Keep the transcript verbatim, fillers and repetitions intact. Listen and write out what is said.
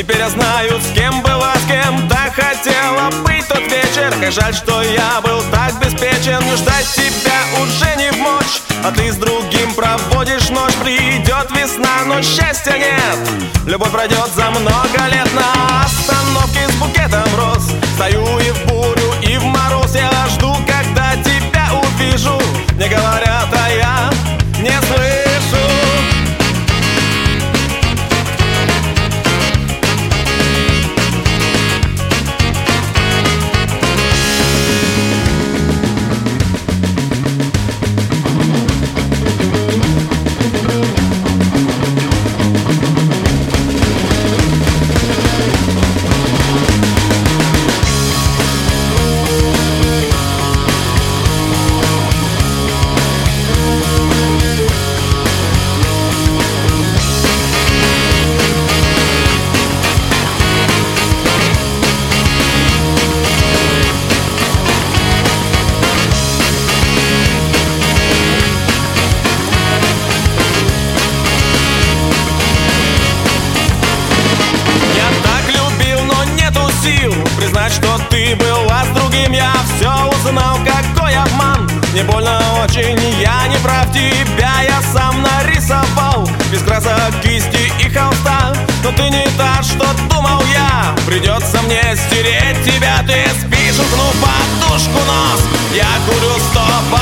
Теперь я знаю, с кем была, с кем так хотела быть тот вечер. Как жаль, что я был так беспечен. Но ждать тебя уже не в мочь, а ты с другим проводишь ночь. Придет весна, но счастья нет. Любовь пройдет за много лет. На остановке с букетом роз стою и в бурю, и в мороз. Я жду, когда тебя увижу. Мне говорят, а я не слышу. Признать, что ты была с другим, я все узнал, какой обман. Не больно очень, я не прав, тебя я сам нарисовал без красок, кисти и холста. Но ты не та, что думал я. Придется мне стереть тебя. Ты спишь, уткнув подушку нос. Я курю стоп.